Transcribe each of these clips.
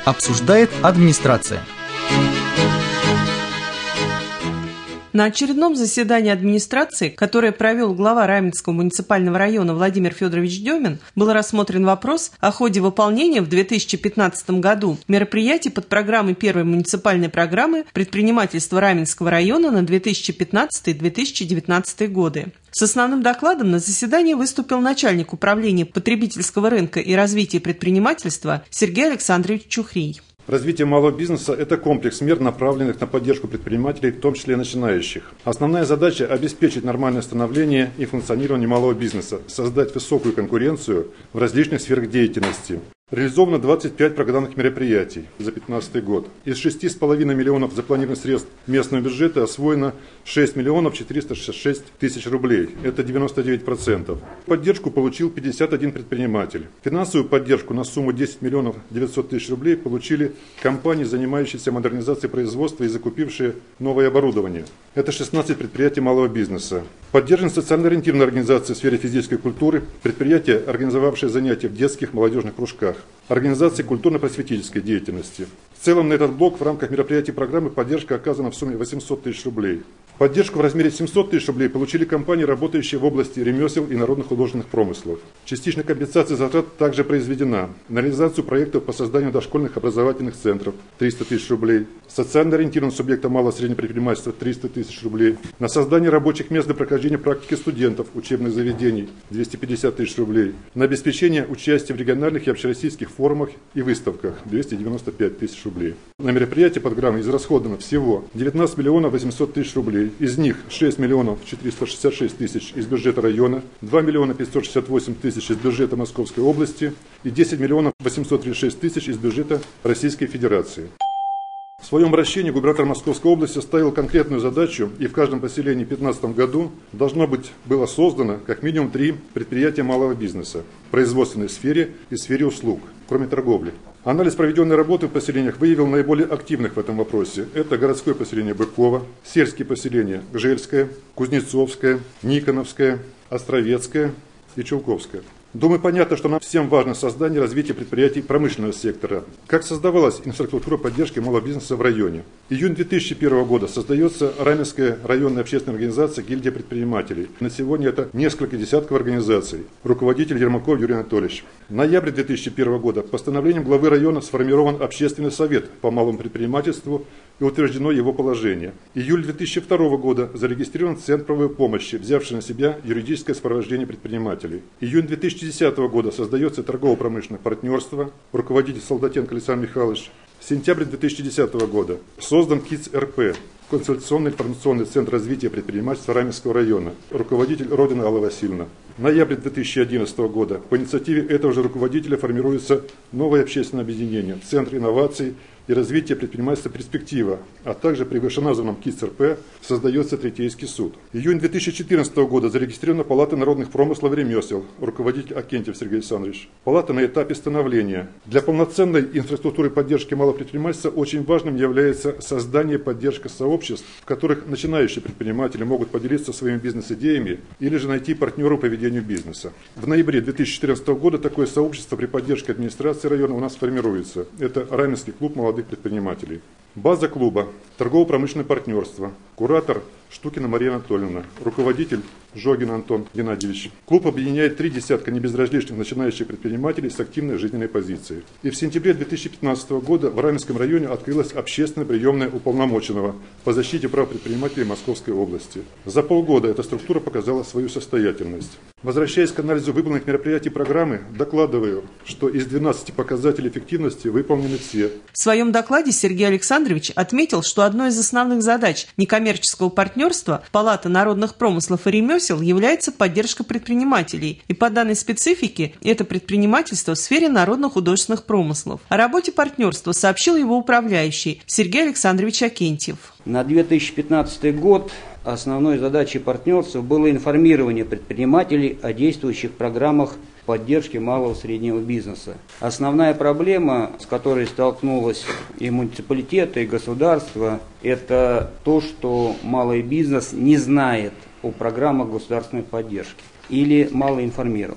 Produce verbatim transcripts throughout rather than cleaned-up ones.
Обсуждает администрация. На очередном заседании администрации, которое провел глава Раменского муниципального района Владимир Федорович Демин, был рассмотрен вопрос о ходе выполнения в две тысячи пятнадцатом году мероприятий под программой первой муниципальной программы предпринимательства Раменского района на две тысячи пятнадцатый — две тысячи девятнадцатый годы. С основным докладом на заседании выступил начальник управления потребительского рынка и развития предпринимательства Сергей Александрович Чухрий. Развитие малого бизнеса – это комплекс мер, направленных на поддержку предпринимателей, в том числе и начинающих. Основная задача – обеспечить нормальное становление и функционирование малого бизнеса, создать высокую конкуренцию в различных сферах деятельности. Реализовано двадцать пять программных мероприятий за две тысячи пятнадцатый год. Из шести с половиной миллионов запланированных средств местного бюджета освоено шесть миллионов четыреста шестьдесят шесть тысяч рублей. Это девяносто девять процентов. Поддержку получил пятьдесят один предприниматель. Финансовую поддержку на сумму десять миллионов девятьсот тысяч рублей получили компании, занимающиеся модернизацией производства и закупившие новое оборудование. Это шестнадцать предприятий малого бизнеса. Поддержаны социально ориентированные организации в сфере физической культуры, предприятия, организовавшие занятия в детских молодежных кружках, организации культурно-просветительской деятельности. В целом на этот блок в рамках мероприятий программы поддержка оказана в сумме восемьсот тысяч рублей. Поддержку в размере семьсот тысяч рублей получили компании, работающие в области ремесел и народных художественных промыслов. Частичная компенсация затрат также произведена на реализацию проектов по созданию дошкольных образовательных центров – триста тысяч рублей, социально ориентированного субъекта малого и среднего предпринимательства – триста тысяч рублей, на создание рабочих мест для прохождения практики студентов учебных заведений – двести пятьдесят тысяч рублей, на обеспечение участия в региональных и общероссийских форумах и выставках – двести девяносто пять тысяч рублей. На мероприятие программы израсходовано всего девятнадцать миллионов восемьсот тысяч рублей. Из них шесть миллионов четыреста шестьдесят шесть тысяч из бюджета района, два миллиона пятьсот шестьдесят восемь тысяч из бюджета Московской области и десять миллионов восемьсот тридцать шесть тысяч из бюджета Российской Федерации. В своем обращении губернатор Московской области ставил конкретную задачу, и в каждом поселении в две тысячи пятнадцатом году должно быть было создано как минимум три предприятия малого бизнеса в производственной сфере и сфере услуг, кроме торговли. Анализ проведенной работы в поселениях выявил наиболее активных в этом вопросе. Это городское поселение Быково, сельские поселения Гжельское, Кузнецовское, Никоновское, Островецкое и Чулковское. Думаю, понятно, что нам всем важно создание и развитие предприятий промышленного сектора. Как создавалась инфраструктура поддержки малого бизнеса в районе? Июнь две тысячи первого года создается Раменская районная общественная организация «Гильдия предпринимателей». На сегодня это несколько десятков организаций. Руководитель Ермаков Юрий Анатольевич. Ноябрь две тысячи первого года постановлением главы района сформирован общественный совет по малому предпринимательству и утверждено его положение. Июль две тысячи второго года зарегистрирован Центр правовой помощи, взявший на себя юридическое сопровождение предпринимателей. Июнь две тысячи десятого года создается торгово-промышленное партнерство, руководитель Солдатенко Александр Михайлович. Сентябрь две тысячи десятого года создан КИЦ-РП, консультационный информационный центр развития предпринимательства Раменского района, руководитель Родина Алла Васильевна. Ноябрь две тысячи одиннадцатого года по инициативе этого же руководителя формируется новое общественное объединение Центр инноваций и развития предпринимательства «Перспектива», а также при вышеназванном КИЦ-РП создается Третейский суд. Июнь две тысячи четырнадцатого года зарегистрирована Палата народных промыслов и ремесел, руководитель Акентьев Сергей Александрович. Палата на этапе становления. Для полноценной инфраструктуры поддержки малого предпринимательства очень важным является создание и поддержка сообществ, в которых начинающие предприниматели могут поделиться своими бизнес-идеями или же найти партнера по ведению бизнеса. В ноябре две тысячи четырнадцатого года такое сообщество при поддержке администрации района у нас формируется. Это Раменский клуб молодых предпринимателей. База клуба – торгово-промышленное партнерство. Куратор – Штукина Мария Анатольевна. Руководитель – Жогин Антон Геннадьевич. Клуб объединяет три десятка небезразличных начинающих предпринимателей с активной жизненной позицией. И в сентябре две тысячи пятнадцатого года в Раменском районе открылась общественная приемная уполномоченного по защите прав предпринимателей Московской области. За полгода эта структура показала свою состоятельность. Возвращаясь к анализу выполненных мероприятий программы, докладываю, что из двенадцати показателей эффективности выполнены все. В своем докладе Сергей Александрович отметил, что одной из основных задач некоммерческого партнерства Палаты народных промыслов и ремесел является поддержка предпринимателей. И по данной специфике это предпринимательство в сфере народно-художественных промыслов. О работе партнерства сообщил его управляющий Сергей Александрович Акентьев. На две тысячи пятнадцатый год основной задачей партнерства было информирование предпринимателей о действующих программах поддержки малого и среднего бизнеса. Основная проблема, с которой столкнулась и муниципалитет, и государство, это то, что малый бизнес не знает о программах государственной поддержки или мало информирован.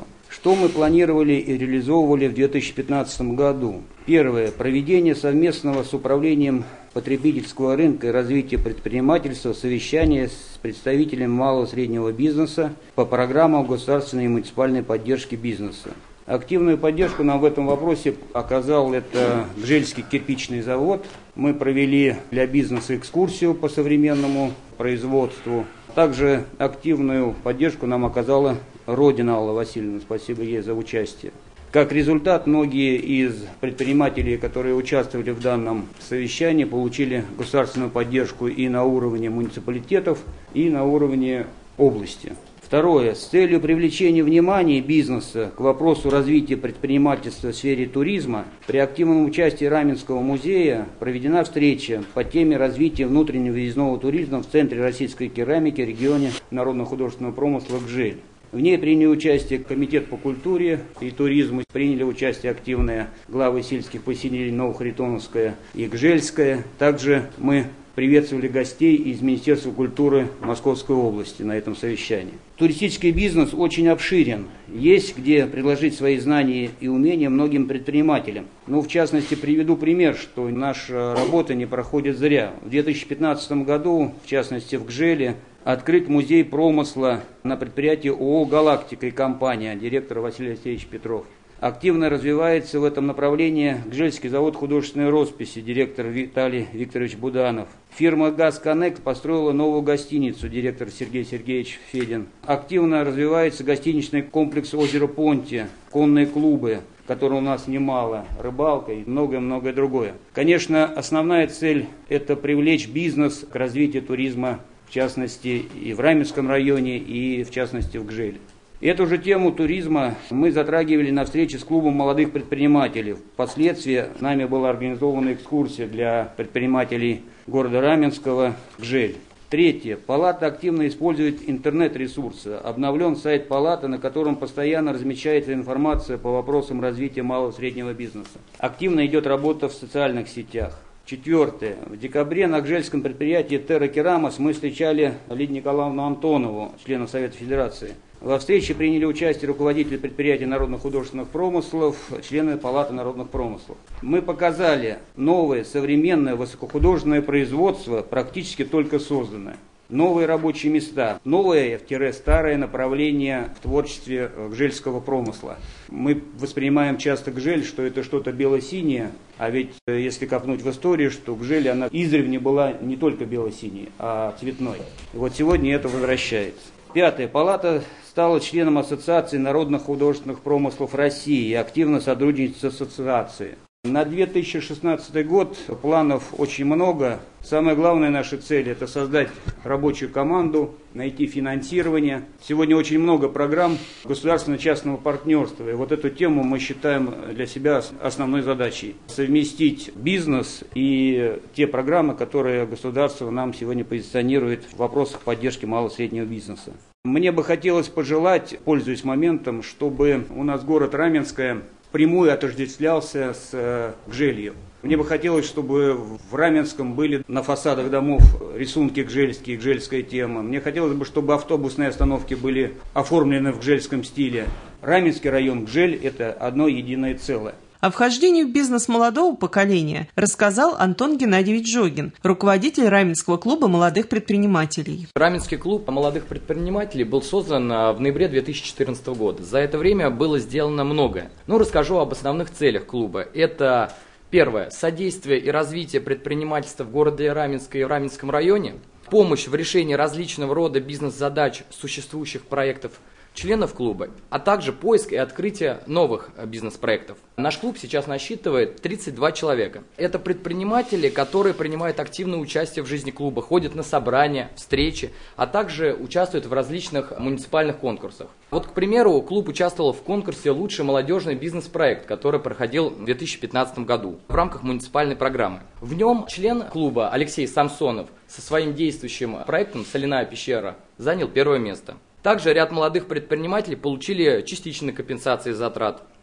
Что мы планировали и реализовывали в две тысячи пятнадцатом году? Первое. Проведение совместного с управлением потребительского рынка и развития предпринимательства совещания с представителями малого и среднего бизнеса по программам государственной и муниципальной поддержки бизнеса. Активную поддержку нам в этом вопросе оказал это Гжельский кирпичный завод. Мы провели для бизнеса экскурсию по современному производству. Также активную поддержку нам оказала Родина Алла Васильевна. Спасибо ей за участие. Как результат, многие из предпринимателей, которые участвовали в данном совещании, получили государственную поддержку и на уровне муниципалитетов, и на уровне области. Второе. С целью привлечения внимания бизнеса к вопросу развития предпринимательства в сфере туризма при активном участии Раменского музея проведена встреча по теме развития внутреннего въездного туризма в Центре российской керамики регионе народно-художественного промысла Гжель. В ней приняли участие Комитет по культуре и туризму, приняли участие активные главы сельских поселений Новохаритоновская и Гжельская. Также мы приветствовали гостей из Министерства культуры Московской области на этом совещании. Туристический бизнес очень обширен. Есть где предложить свои знания и умения многим предпринимателям. Ну, в частности, приведу пример, что наша работа не проходит зря. В две тысячи пятнадцатом году, в частности, в Гжеле, открыт музей промысла на предприятии ООО «Галактика» и компания, директор Василий Алексеевич Петров. Активно развивается в этом направлении Гжельский завод художественной росписи, директор Виталий Викторович Буданов. Фирма «Газконнект» построила новую гостиницу, директор Сергей Сергеевич Федин. Активно развивается гостиничный комплекс «Озеро Понти», конные клубы, которых у нас немало, рыбалка и многое-многое другое. Конечно, основная цель – это привлечь бизнес к развитию туризма, в частности, и в Раменском районе, и в частности в Гжеле. Эту же тему туризма мы затрагивали на встрече с клубом молодых предпринимателей. Впоследствии нами была организована экскурсия для предпринимателей города Раменского Гжель. Третье. Палата активно использует интернет-ресурсы. Обновлен сайт палаты, на котором постоянно размещается информация по вопросам развития малого и среднего бизнеса. Активно идет работа в социальных сетях. Четвертое. В декабре на гжельском предприятии «Терра Керамос» мы встречали Лидию Николаевну Антонову, члена Совета Федерации. Во встрече приняли участие руководители предприятий народно-художественных промыслов, члены Палаты народных промыслов. Мы показали новое, современное, высокохудожественное производство, практически только созданное. Новые рабочие места, новое-старое направление в творчестве гжельского промысла. Мы воспринимаем часто Гжель, что это что-то бело-синее, а ведь если копнуть в историю, что Гжель, она издревле была не только бело-синей, а цветной. И вот сегодня это возвращается. Пятое. Палата стала членом Ассоциации народных художественных промыслов России и активно сотрудничает с ассоциацией. На две тысячи шестнадцатый год планов очень много. Самая главная наша цель – это создать рабочую команду, найти финансирование. Сегодня очень много программ государственно-частного партнерства. И вот эту тему мы считаем для себя основной задачей. Совместить бизнес и те программы, которые государство нам сегодня позиционирует в вопросах поддержки малого и среднего бизнеса. Мне бы хотелось пожелать, пользуясь моментом, чтобы у нас город Раменское впрямую отождествлялся с Гжелью. Мне бы хотелось, чтобы в Раменском были на фасадах домов рисунки гжельские, гжельская тема. Мне хотелось бы, чтобы автобусные остановки были оформлены в гжельском стиле. Раменский район, Гжель – это одно единое целое. О вхождении в бизнес молодого поколения рассказал Антон Геннадьевич Жогин, руководитель Раменского клуба молодых предпринимателей. Раменский клуб молодых предпринимателей был создан в ноябре две тысячи четырнадцатого года. За это время было сделано многое. Ну, расскажу об основных целях клуба. Это, первое, содействие и развитие предпринимательства в городе Раменске и в Раменском районе, помощь в решении различного рода бизнес-задач существующих проектов членов клуба, а также поиск и открытие новых бизнес-проектов. Наш клуб сейчас насчитывает тридцать два человека. Это предприниматели, которые принимают активное участие в жизни клуба, ходят на собрания, встречи, а также участвуют в различных муниципальных конкурсах. Вот, к примеру, клуб участвовал в конкурсе «Лучший молодежный бизнес-проект», который проходил в две тысячи пятнадцатом году в рамках муниципальной программы. В нем член клуба Алексей Самсонов со своим действующим проектом «Соляная пещера» занял первое место. Также ряд молодых предпринимателей получили частичные компенсации затрат.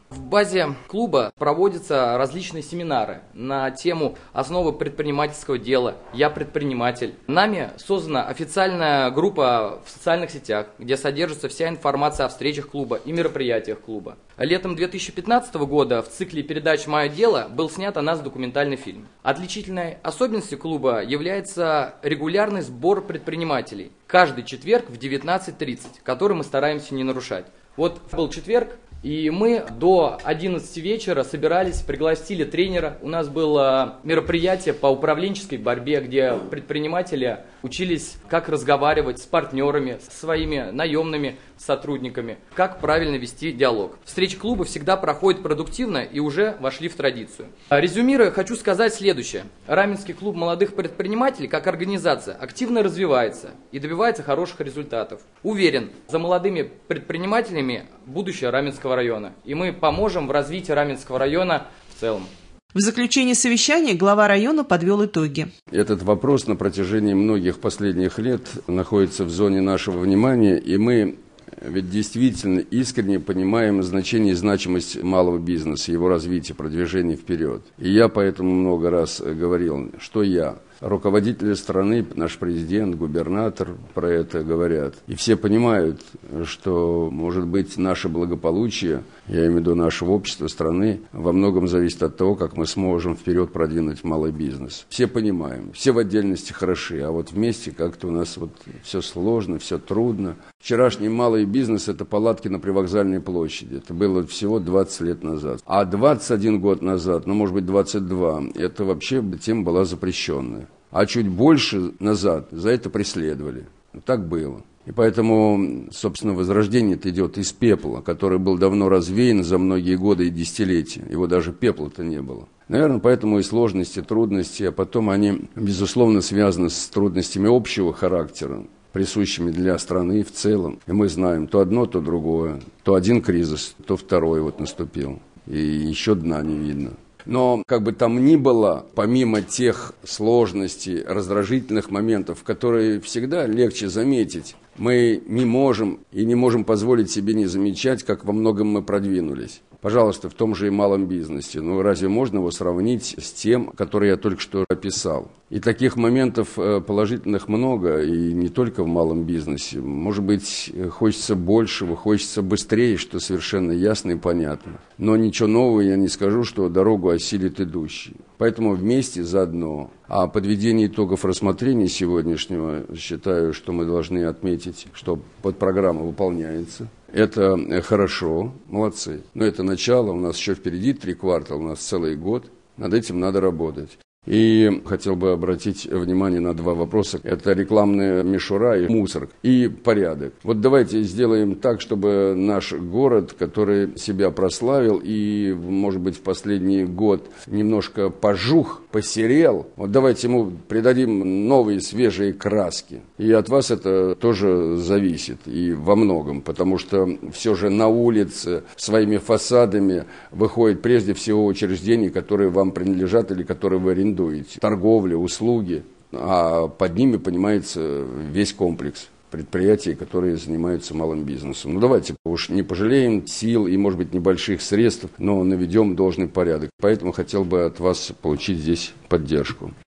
В базе клуба проводятся различные семинары на тему основы предпринимательского дела «Я предприниматель». Нами создана официальная группа в социальных сетях, где содержится вся информация о встречах клуба и мероприятиях клуба. Летом две тысячи пятнадцатого года в цикле передач «Мое дело» был снят о нас документальный фильм. Отличительной особенностью клуба является регулярный сбор предпринимателей. Каждый четверг в девятнадцать тридцать, который мы стараемся не нарушать. Вот был четверг, и мы до одиннадцати вечера собирались, пригласили тренера. У нас было мероприятие по управленческой борьбе, где предприниматели учились, как разговаривать с партнерами, со своими наемными сотрудниками, как правильно вести диалог. Встречи клуба всегда проходят продуктивно и уже вошли в традицию. Резюмируя, хочу сказать следующее. Раменский клуб молодых предпринимателей как организация активно развивается и добивается хороших результатов. Уверен, за молодыми предпринимателями будущее Раменского района. И мы поможем в развитии Раменского района в целом. В заключении совещания глава района подвел итоги. Этот вопрос на протяжении многих последних лет находится в зоне нашего внимания, и мы ведь действительно искренне понимаем значение и значимость малого бизнеса, его развития, продвижения вперед. И я поэтому много раз говорил, что я, руководители страны, наш президент, губернатор про это говорят. И все понимают, что, может быть, наше благополучие, я имею в виду нашего общества, страны, во многом зависит от того, как мы сможем вперед продвинуть малый бизнес. Все понимаем, все в отдельности хороши, а вот вместе как-то у нас вот все сложно, все трудно. Вчерашний малый бизнес – это палатки на привокзальной площади. Это было всего двадцать лет назад. А двадцать один год назад, ну, может быть, двадцать два, это вообще тема была запрещенная. А чуть больше назад за это преследовали. Так было. И поэтому, собственно, возрождение-то идет из пепла, который был давно развеян за многие годы и десятилетия. Его даже пепла-то не было. Наверное, поэтому и сложности, трудности, а потом они, безусловно, связаны с трудностями общего характера, присущими для страны в целом. И мы знаем, то одно, то другое. То один кризис, то второй вот наступил. И еще дна не видно. Но, как бы там ни было, помимо тех сложностей, раздражительных моментов, которые всегда легче заметить, мы не можем и не можем позволить себе не замечать, как во многом мы продвинулись. Пожалуйста, в том же и малом бизнесе. Ну, разве можно его сравнить с тем, который я только что описал? И таких моментов положительных много, и не только в малом бизнесе. Может быть, хочется большего, хочется быстрее, что совершенно ясно и понятно. Но ничего нового я не скажу, что дорогу осилит идущий. Поэтому вместе заодно. А подведение итогов рассмотрения сегодняшнего, считаю, что мы должны отметить, что подпрограмма выполняется. Это хорошо, молодцы. Но это начало, у нас еще впереди три квартала, у нас целый год. Над этим надо работать. И хотел бы обратить внимание на два вопроса. Это рекламная мишура и мусор, и порядок. Вот давайте сделаем так, чтобы наш город, который себя прославил и, может быть, в последний год немножко пожух, посерел, вот давайте ему придадим новые свежие краски. И от вас это тоже зависит, и во многом, потому что все же на улице своими фасадами выходит прежде всего учреждения, которые вам принадлежат или которые вы арендуете. Торговля, услуги, а под ними понимается весь комплекс предприятий, которые занимаются малым бизнесом. Ну давайте уж не пожалеем сил и, может быть, небольших средств, но наведем должный порядок. Поэтому хотел бы от вас получить здесь поддержку.